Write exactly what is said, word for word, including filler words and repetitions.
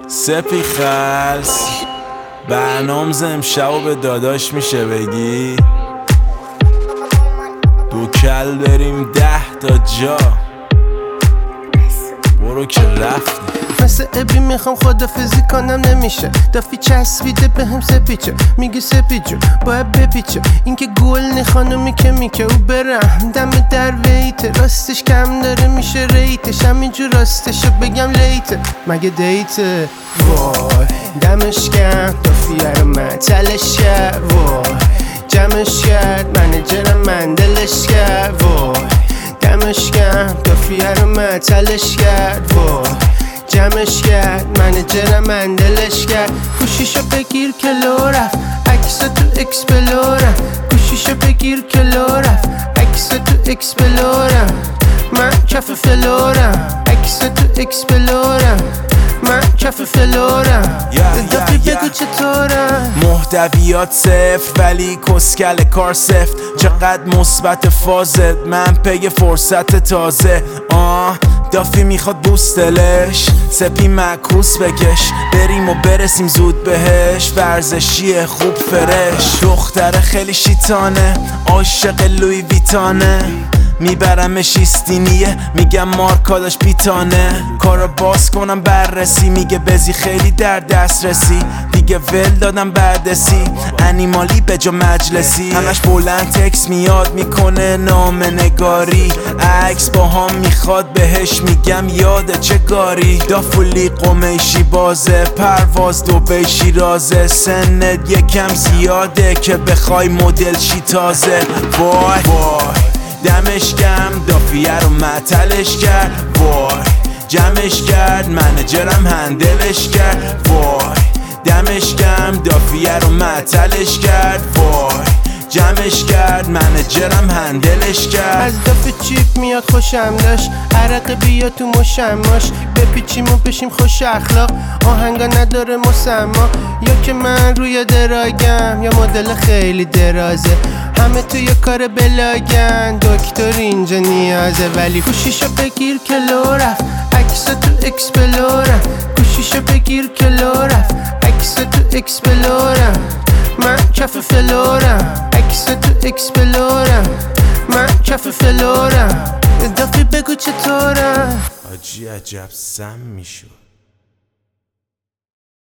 سپی خلص برنامز امشب به داداش میشه بگی دو کل بریم ده تا جا برو که رفتی مثل ابی میخوام خدافزی کنم نمیشه دافی چسبیده به هم سپیچه میگه سپی جو باید بپیچه این که گل نی خانومی که میکه او برم دم در ویته راستش کم داره میشه ریتش همینجور راستشو بگم لیته مگه دیته وای دمش کرد دافیه رو معطلش کرد وای جمعش کرد منیجرم من دلش کرد وای دمش کرد دافیه رو معطلش کرد وای جمعش کرد منیجرم من دلش کرد گوشیشو بگیر که لو رفت عکسا تو اکسپلورم گوشیشو بگیر که لو رفت عکسا تو اکسپلورم من کف فلورم عکسا تو اکسپلورم من کف فلورم دافی بگو چطورم محتویات صفر ولی کسکل کار سفت چقدر مثبت فازت من پی فرصت تازه آه دافی میخواد بوستلش سپی معکوس بکش بریم و برسیم زود بهش ورزشیه خوب فرش دختر خیلی شیطانه عاشق لوی ویتانه میبرمش ایستینیه میگم مارکاداش پیتانه کارو باز کنم بررسی میگه بزی خیلی در دسترسی دیگه ول دادم بردسی انیمالی به جا مجلسی همش بلند تکس میاد میکنه نام نگاری عکس با هم میخواد بهش میگم یاده چه گاری دافولی قمیشی بازه پرواز دوبی شیرازه سنت یکم زیاده که بخوای مدل شی تازه وای وای دمش کم دافیه رو معطلش کرد وای جمعش کرد منیجرم هندلش کرد وای دمش کم دافیه رو معطلش کرد وای جمعش کرد منیجرم هندلش کرد از دافه چیپ میاد خوشم داشت عرق بیا تو مشماش بپیچیم و بشیم خوش اخلاق آهنگا نداره مسما یا که من روی دراگم یا مدل خیلی درازه همه توی کار بلاگن دکتر اینجا نیازه ولی گوشیشو بگیر که لو رفت عکسا تو اکسپلورم گوشیشو بگیر که لو رفت عکسا تو اکسپلورم من کف فلورم عکسا تو اکسپلورم من کف فلورم دافی بگو چطورم آجی عجب سم میشد